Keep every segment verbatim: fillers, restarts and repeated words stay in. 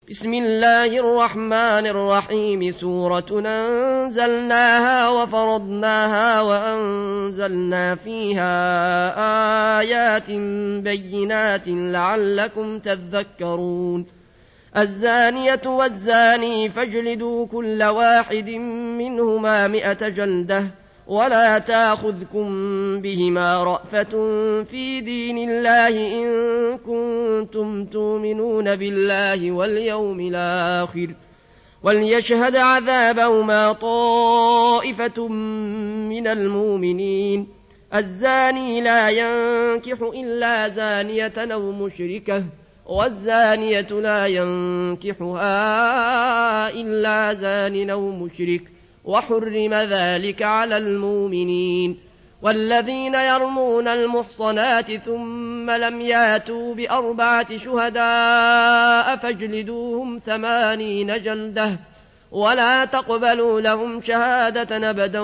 بسم الله الرحمن الرحيم سورة أنزلناها وفرضناها وأنزلنا فيها آيات بينات لعلكم تذكرون الزانية والزاني فاجلدوا كل واحد منهما مئة جلدة ولا تأخذكم بهما رأفة في دين الله إن كنتم تؤمنون بالله واليوم الآخر وليشهد عذابهما طائفة من المؤمنين الزاني لا ينكح إلا زانية أو مشركة والزانية لا ينكحها إلا زان أو مشرك وحرم ذلك على المؤمنين والذين يرمون المحصنات ثم لم ياتوا بأربعة شهداء فاجلدوهم ثمانين جلدة ولا تقبلوا لهم شهادة أبدا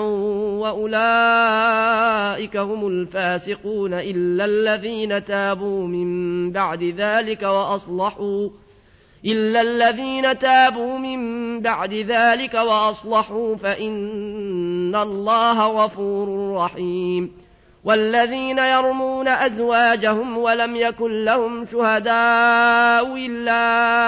وأولئك هم الفاسقون إلا الذين تابوا من بعد ذلك وأصلحوا إلا الذين تابوا من بعد ذلك وأصلحوا فإن الله غفور رحيم والذين يرمون أزواجهم ولم يكن لهم شهداء إلا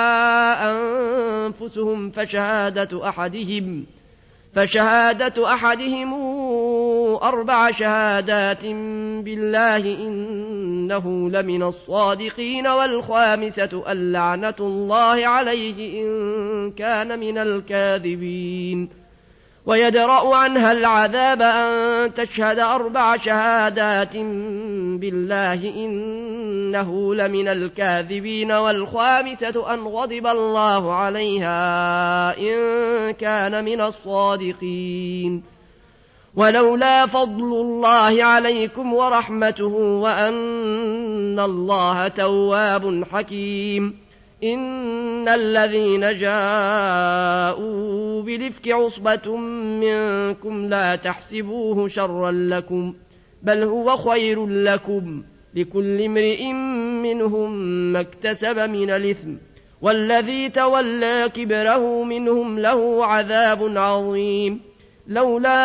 أنفسهم فشهادة أحدهم فشهادة أحدهم أربع شهادات بالله إنه لمن الصادقين والخامسة اللعنة الله عليه إن كان من الكاذبين ويدرأ عنها العذاب أن تشهد أربع شهادات بالله إنه لمن الكاذبين والخامسة أن غضب الله عليها إن كان من الصادقين ولولا فضل الله عليكم ورحمته وأن الله تواب حكيم إن الذين جاءوا بالإفك عصبة منكم لا تحسبوه شرا لكم بل هو خير لكم لكل امرئ منهم ما اكتسب من الإثم والذي تولى كبره منهم له عذاب عظيم لولا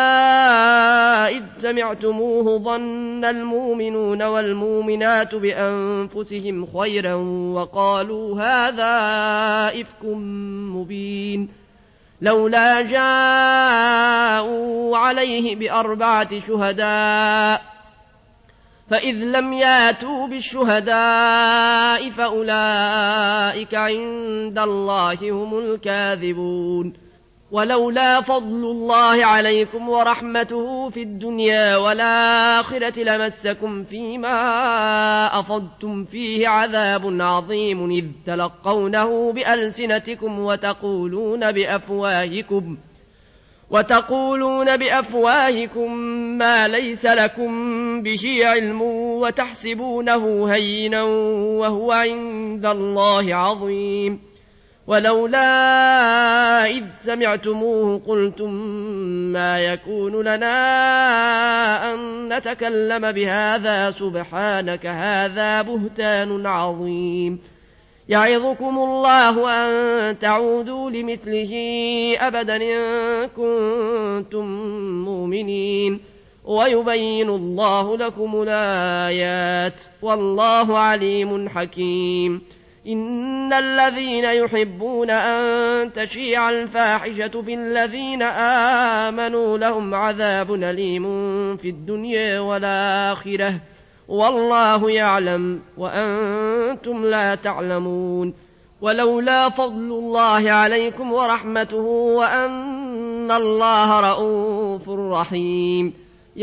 إذ سمعتموه ظن المؤمنون والمؤمنات بأنفسهم خيرا وقالوا هذا إفك مبين لولا جاءوا عليه بأربعة شهداء فإذ لم ياتوا بالشهداء فأولئك عند الله هم الكاذبون ولولا فضل الله عليكم ورحمته في الدنيا والآخرة لمسكم فيما أفضتم فيه عذاب عظيم إذ تلقونه بألسنتكم وتقولون بأفواهكم وتقولون بأفواهكم ما ليس لكم به علم وتحسبونه هينا وهو عند الله عظيم ولولا إذ سمعتموه قلتم ما يكون لنا أن نتكلم بهذا سبحانك هذا بهتان عظيم يعظكم الله أن تعودوا لمثله أبدا إن كنتم مؤمنين ويبين الله لكم الآيات والله عليم حكيم إن الذين يحبون أن تشيع الفاحشة في الذين آمنوا لهم عذاب أليم في الدنيا والآخرة والله يعلم وأنتم لا تعلمون ولولا فضل الله عليكم ورحمته وأن الله رءوف رحيم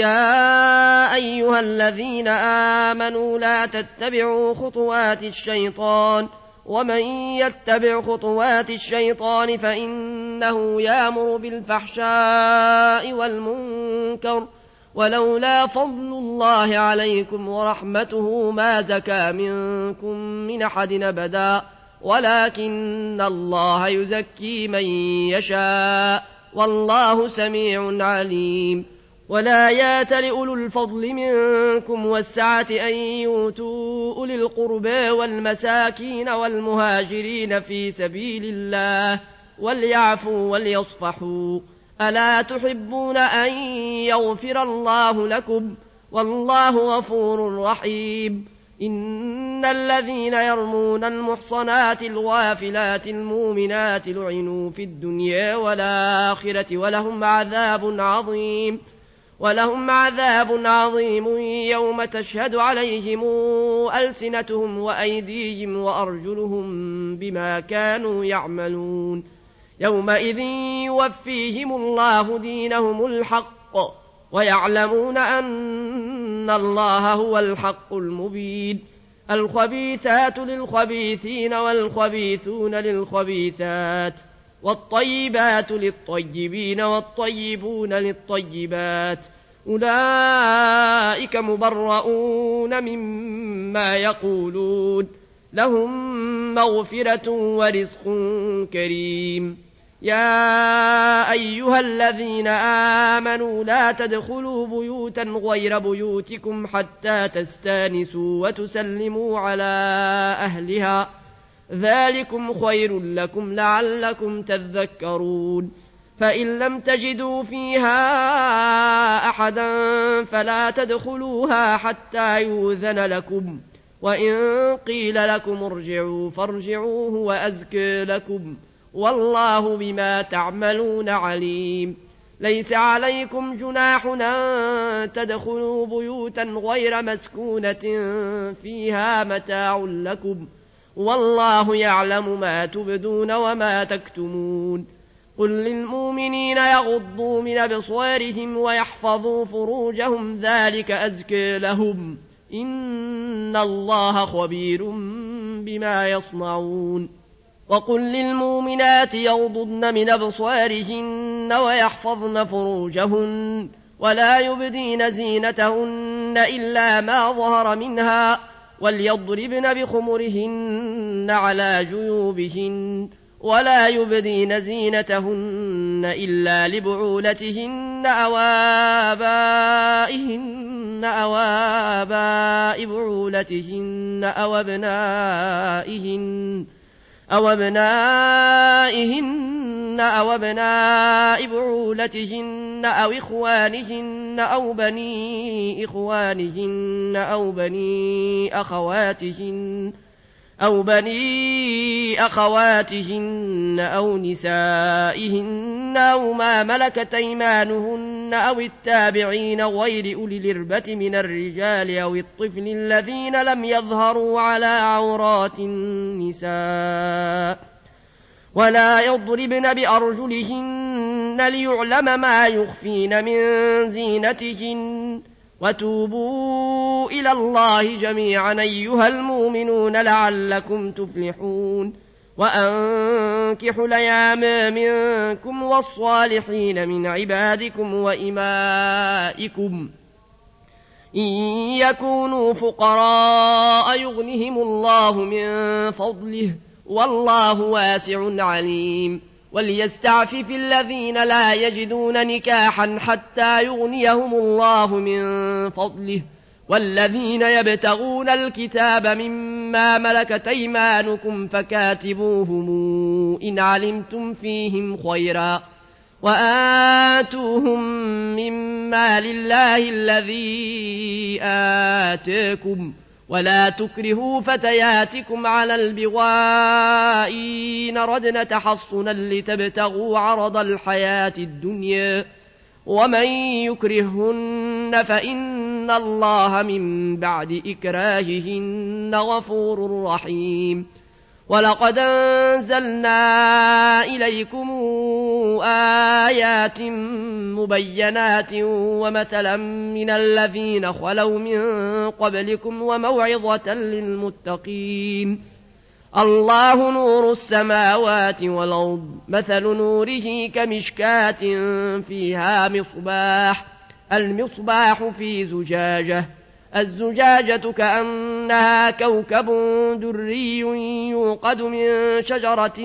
يا أيها الذين آمنوا لا تتبعوا خطوات الشيطان ومن يتبع خطوات الشيطان فإنه يأمر بالفحشاء والمنكر ولولا فضل الله عليكم ورحمته ما زكى منكم من أحد أبدا ولكن الله يزكي من يشاء والله سميع عليم ولا يأتل أولو الفضل منكم والسعة أن يؤتوا أولي القربى والمساكين والمهاجرين في سبيل الله وليعفوا وليصفحوا ألا تحبون أن يغفر الله لكم والله غفور رحيم إن الذين يرمون المحصنات الغافلات المؤمنات لعنوا في الدنيا والآخرة ولهم عذاب عظيم ولهم عذاب عظيم يوم تشهد عليهم ألسنتهم وأيديهم وأرجلهم بما كانوا يعملون يومئذ يوفيهم الله دينهم الحق ويعلمون أن الله هو الحق المبين الخبيثات للخبيثين والخبيثون للخبيثات والطيبات للطيبين والطيبون للطيبات أولئك مبرؤون مما يقولون لهم مغفرة ورزق كريم يا أيها الذين آمنوا لا تدخلوا بيوتا غير بيوتكم حتى تستانسوا وتسلموا على أهلها ذلكم خير لكم لعلكم تذكرون فإن لم تجدوا فيها أحدا فلا تدخلوها حتى يؤذن لكم وإن قيل لكم ارجعوا فارجعوا هو أزكى لكم والله بما تعملون عليم ليس عليكم جناح أن تدخلوا بيوتا غير مسكونة فيها متاع لكم والله يعلم ما تبدون وما تكتمون قل للمؤمنين يغضوا من أبصارهم ويحفظوا فروجهم ذلك أزكى لهم إن الله خبير بما يصنعون وقل للمؤمنات يغضضن من أبصارهن ويحفظن فروجهن ولا يبدين زينتهن إلا ما ظهر منها وليضربن بخمرهن على جيوبهن ولا يبدين زينتهن إلا لبعولتهن أو آبائهن أو آباء بعولتهن أو أبنائهن أو أبنائهن أو أبناء بعولتهن أو إخوانهن أو بني إخوانهن أو بني أخواتهن أو بني أخواتهن أو نسائهن أو ما ملكت أيمانهن أو التابعين غير أولي الإربة من الرجال أو الطفل الذين لم يظهروا على عورات النساء ولا يضربن بأرجلهن ليعلم ما يخفين من زينتهن وتوبوا إلى الله جميعا أيها المؤمنون لعلكم تفلحون وأنكحوا الأيام منكم والصالحين من عبادكم وإمائكم إن يكونوا فقراء يغنهم الله من فضله والله واسع عليم وليستعفف الذين لا يجدون نكاحا حتى يغنيهم الله من فضله والذين يبتغون الكتاب مما ملكت أيمانكم فكاتبوهم إن علمتم فيهم خيرا وآتوهم مما لله الذي آتاكم ولا تكرهوا فتياتكم على البغاء إن ردن تحصنا لتبتغوا عرض الحياة الدنيا ومن يكرههن فإن الله من بعد إكراههن غفور رحيم ولقد أنزلنا إليكم آيات مبينات ومثلا من الذين خلوا من قبلكم وموعظة للمتقين الله نور السماوات والأرض مثل نوره كمشكاة فيها مصباح المصباح في زجاجة الزجاجة كأنها كوكب دري يوقد من شجرة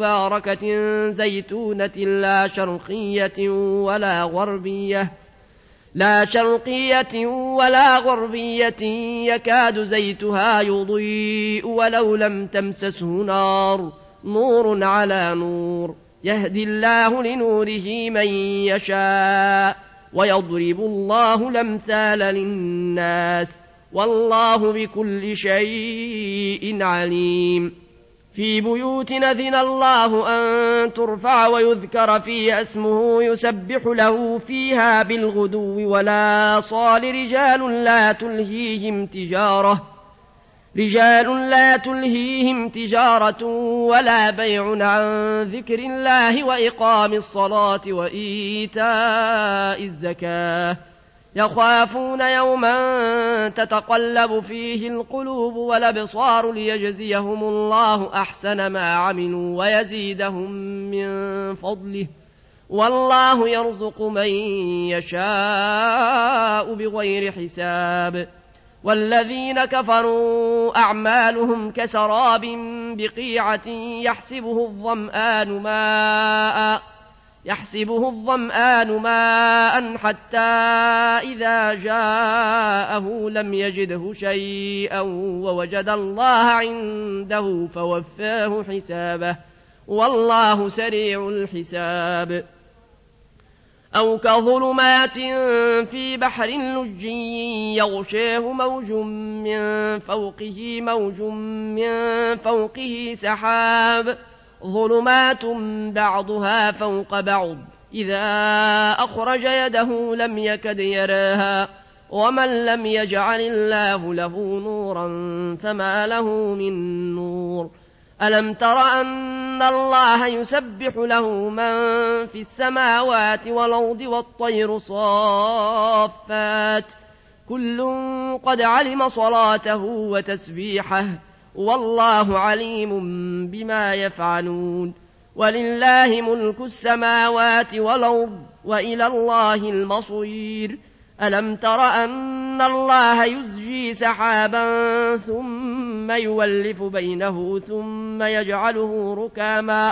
مباركة زيتونة لا شرقية ولا غربية لا شرقية ولا غربية يكاد زيتها يضيء ولو لم تمسسه نار نور على نور يهدي الله لنوره من يشاء ويضرب الله الأمثال للناس والله بكل شيء عليم في بيوت أذن الله أن ترفع ويذكر فيها اسمه يسبح له فيها بالغدو ولا صال رجال لا تلهيهم تجارة رجال لا تلهيهم تجارة ولا بيع عن ذكر الله وإقام الصلاة وإيتاء الزكاة يخافون يوما تتقلب فيه القلوب والأبصار ليجزيهم الله أحسن ما عملوا ويزيدهم من فضله والله يرزق من يشاء بغير حساب والذين كفروا أعمالهم كسراب بقيعة يحسبه الظمآن ماء يحسبه الظمآن ماء حتى إذا جاءه لم يجده شيئا ووجد الله عنده فوفاه حسابه والله سريع الحساب أو كظلمات في بحر لجي يغشاه موج من فوقه موج من فوقه سحاب ظلمات بعضها فوق بعض إذا أخرج يده لم يكد يراها ومن لم يجعل الله له نورا فما له من نور ألم تر أن الله يسبح له من في السماوات والأرض والطير صافات كل قد علم صلاته وتسبيحه والله عليم بما يفعلون ولله ملك السماوات والأرض وإلى الله المصير ألم تر أن الله يزجي سحابا ثم يولف بينه ثم يجعله ركاما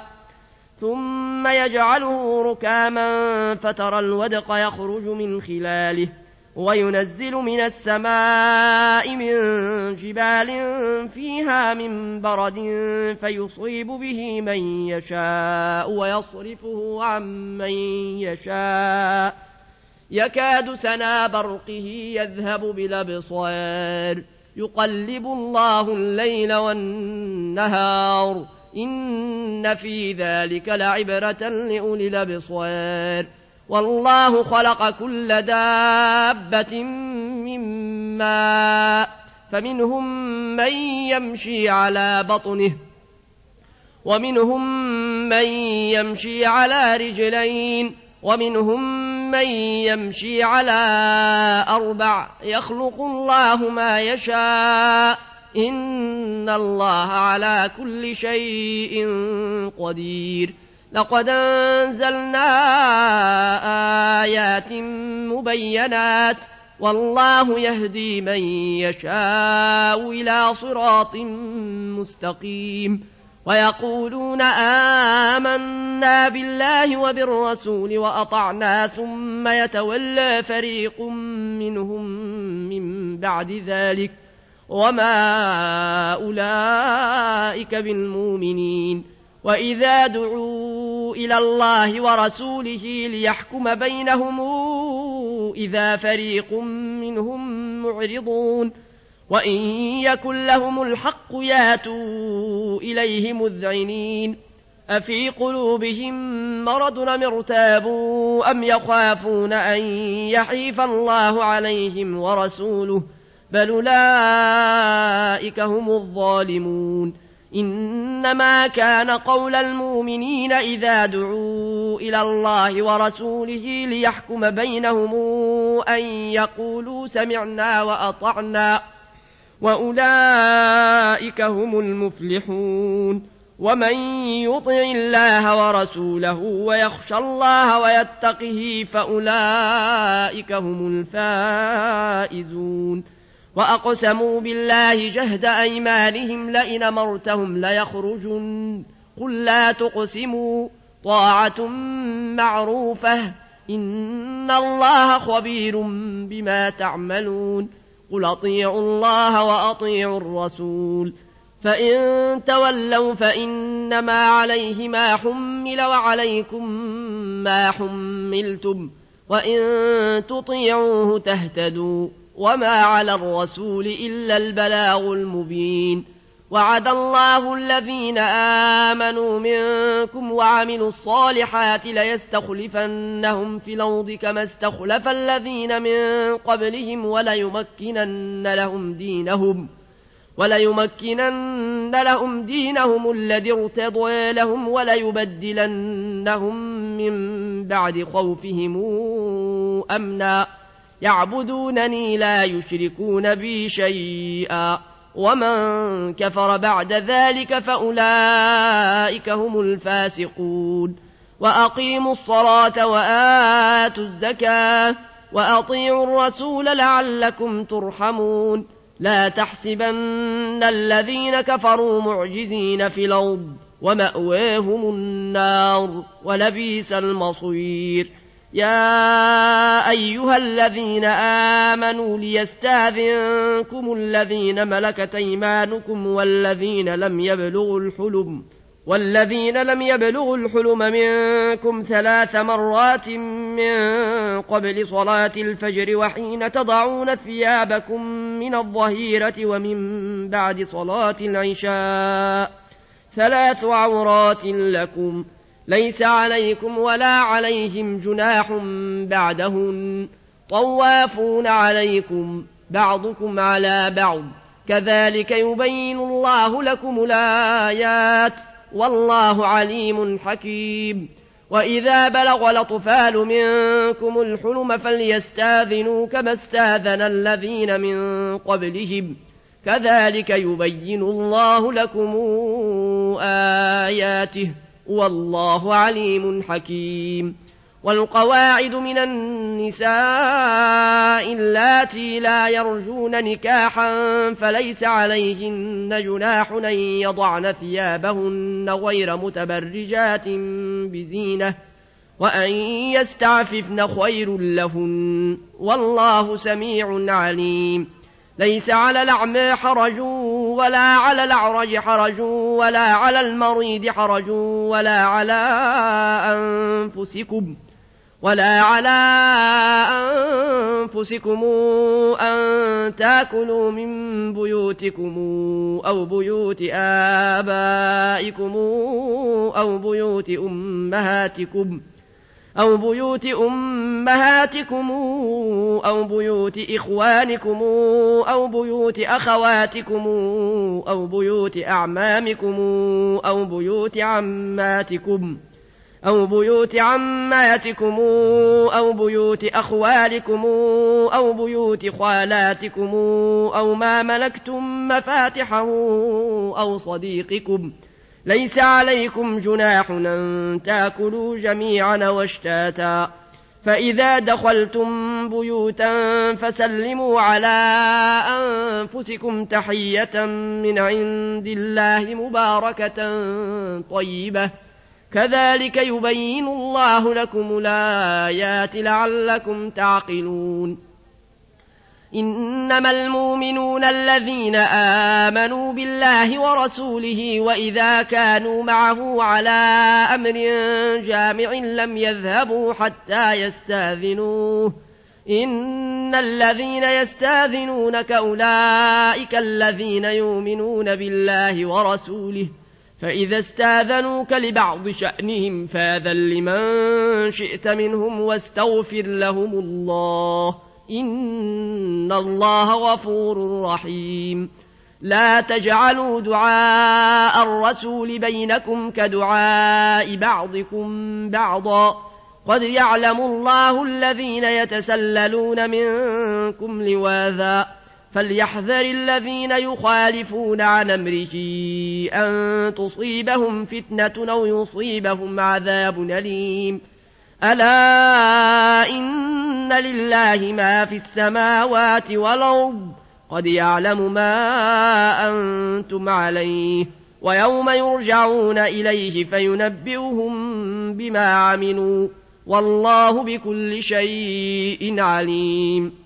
ثم يجعله ركاما فترى الودق يخرج من خلاله وينزل من السماء من جبال فيها من برد فيصيب به من يشاء ويصرفه عن من يشاء يكاد سنا برقه يذهب بالأبصار يقلب الله الليل والنهار إن في ذلك لعبرة لأولي الأبصار والله خلق كل دابة من ماء فمنهم من يمشي على بطنه ومنهم من يمشي على رجلين ومنهم من يمشي على أربع يخلق الله ما يشاء إن الله على كل شيء قدير لقد أنزلنا آيات مبينات والله يهدي من يشاء إلى صراط مستقيم ويقولون آمنا بالله وبالرسول وأطعنا ثم يتولى فريق منهم من بعد ذلك وما أولئك بالمؤمنين وإذا دعوا إلى الله ورسوله ليحكم بينهم إذا فريق منهم معرضون وإن يكن لهم الحق ياتوا إليه مذعنين أفي قلوبهم مرض أم ارتابوا أم يخافون أن يحيف الله عليهم ورسوله بل أولئك هم الظالمون إنما كان قول المؤمنين إذا دعوا إلى الله ورسوله ليحكم بينهم أن يقولوا سمعنا وأطعنا وأولئك هم المفلحون ومن يطع الله ورسوله ويخشى الله ويتقه فأولئك هم الفائزون وأقسموا بالله جهد أيمانهم لئن أمرتهم ليخرجن قل لا تقسموا طاعة معروفة إن الله خبير بما تعملون قل أطيعوا الله وأطيعوا الرسول فإن تولوا فإنما عليه ما حمل وعليكم ما حملتم وإن تطيعوه تهتدوا وما على الرسول إلا البلاغ المبين وعد الله الذين آمنوا منكم وعملوا الصالحات ليستخلفنهم في الأرض كما استخلف الذين من قبلهم وليمكنن لهم دينهم وليمكنن لهم دينهم الذي ارتضى لهم وليبدلنهم من بعد خوفهم أمنا يعبدونني لا يشركون بي شيئا ومن كفر بعد ذلك فأولئك هم الفاسقون وأقيموا الصلاة وآتوا الزكاة وأطيعوا الرسول لعلكم ترحمون لا تحسبن الذين كفروا معجزين في الأرض ومأواهم النار ولبئس المصير يا أيها الذين آمنوا ليستأذنكم الذين ملكت أيمانكم والذين لم يبلغوا الحلم والذين لم يبلغوا الحلم منكم ثلاث مرات من قبل صلاة الفجر وحين تضعون ثيابكم من الظهيرة ومن بعد صلاة العشاء ثلاث عورات لكم ليس عليكم ولا عليهم جناح بعدهن طوافون عليكم بعضكم على بعض كذلك يبين الله لكم الآيات والله عليم حكيم وإذا بلغ الأطفال منكم الحلم فليستاذنوا كما استاذن الذين من قبلهم كذلك يبين الله لكم آياته والله عليم حكيم والقواعد من النساء اللاتي لا يرجون نكاحا فليس عليهن جناح أن يضعن ثيابهن غير متبرجات بزينة وأن يستعففن خير لهن والله سميع عليم ليس على الأعمى حرج ولا على الأعرج حرج ولا على المريض حرج ولا على أنفسكم ولا على أنفسكم أن تأكلوا من بيوتكم أو بيوت آبائكم أو بيوت أمهاتكم أو بيوت أمهاتكم أو بيوت إخوانكم أو بيوت أخواتكم أو بيوت أعمامكم أو بيوت عماتكم أو بيوت عماتكم أو بيوت أخوالكم أو بيوت خالاتكم أو ما ملكتم مفاتحه أو صديقكم ليس عليكم جناح أن تأكلوا جميعا واشتاتا فإذا دخلتم بيوتا فسلموا على أنفسكم تحية من عند الله مباركة طيبة كذلك يبين الله لكم الآيات لعلكم تعقلون إنما المؤمنون الذين آمنوا بالله ورسوله وإذا كانوا معه على أمر جامع لم يذهبوا حتى يستأذنوه إن الذين يستأذنونك أولئك الذين يؤمنون بالله ورسوله فإذا استاذنوك لبعض شأنهم فاذن لمن شئت منهم واستغفر لهم الله إن الله غفور رحيم لا تجعلوا دعاء الرسول بينكم كدعاء بعضكم بعضا قد يعلم الله الذين يتسللون منكم لواذا فليحذر الذين يخالفون عن أمره أن تصيبهم فتنة أو يصيبهم عذاب أليم ألا إن لله ما في السماوات والأرض قد يعلم ما أنتم عليه ويوم يرجعون إليه فينبئهم بما عملوا والله بكل شيء عليم